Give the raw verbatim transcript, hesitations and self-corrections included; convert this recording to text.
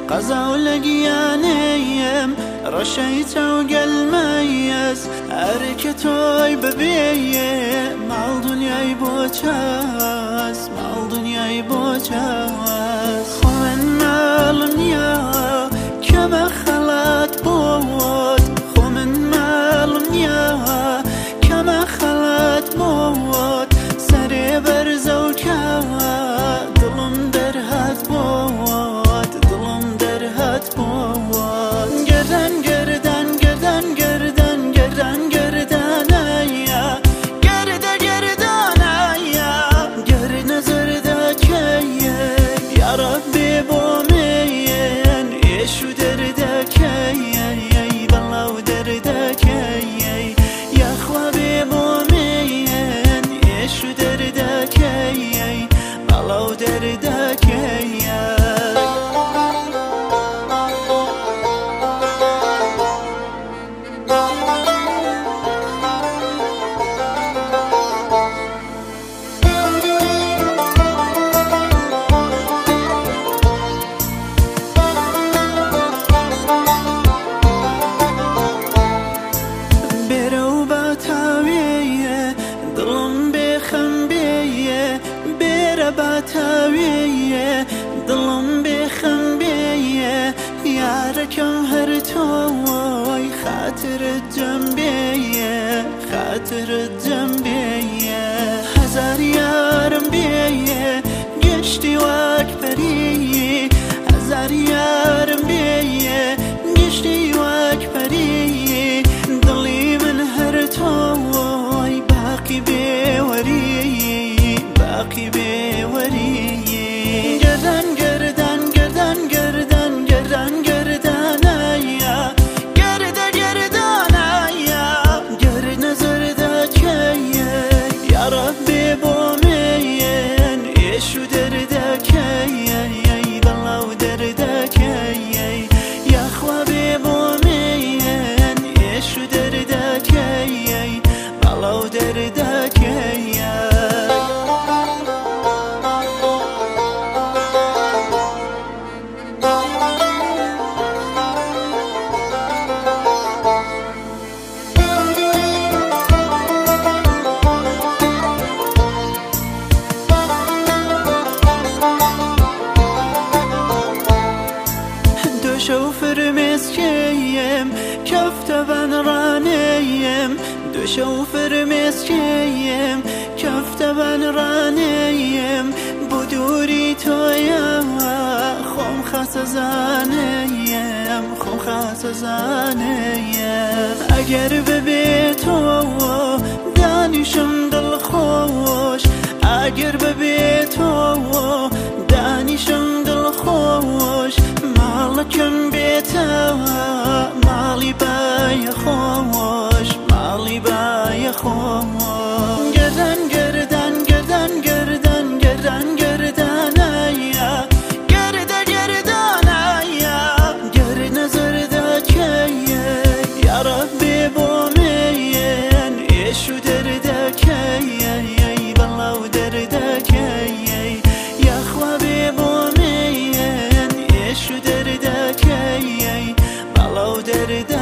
قەزا و لە گیانەیەم ڕەشەیتە و گەلمەیەس هەرکە تۆی ببێیە ماڵ دنیای بۆ چاس ماڵ دنیای بۆ چاس خۆ من ماڵم نییە کە بە خەڵات بۆت خۆ من ماڵم نییە کە بە خەڵات بۆت سەرێ بەرزە و کاوە دڵم دەرهات بۆت دڵم دەرهات بۆت گەردان گەردان گەردان گەردان گەردان گەردانایە گەردە گەردانایە گەردە زەردەکەیە یا ڕەبێ بۆ مێیەن ئێش و دەردەکەیە بەڵاو دەردەکەیە یاخوا بێ بۆ مێیەن ئێش و دەردەکەیە بەڵاو دەردەکەیە باتاویە دڵم بێخەم بێیە یارەکەم هەر تۆی خاترت جەمبێیە خاترت جەمبێیە هەزار یارم بێیە گەشتی واک پەری هەزار یارم بێیە گەشتی واک پەری دڵی من هەر تۆی باقی بێوەری باقی بێوەری گەردان گەردان گەردان گەردان گەردان گەردانایە گەردە گەردانایە گەردە زەردەکەیە یا ڕەبێ بۆ مێیەن ئێش و دەردەکەیە بەڵاو دەردەکەیە یاخوا بێ بۆ مێیەن ئێش و دەردەکەیە بەڵاو دەردەکەیە شوفر مسكيم كفته بن رانيم دو شوفر مسكيم كفته بن رانيم بدوري تويا خم خسزانيم خم خسزانيم اگر ببيتو دانشم دل خوش اگر ببيتو دانشم دل خوش ماڵەکەم بێتەوە ماڵی بایە خۆش ماڵی بایە خۆش گەردان گەردان گەردان گەردان گەردان گەردانایە گەردە گەردانایە گەردە زەردەکەیە یا ڕەبێ بۆ مێیەن ئێش و دەردەکەیە بەڵاو دەردەکەیە یاخوا بێ بۆ مێیەن ئێش و دەردەکەیە بەڵاو دەردە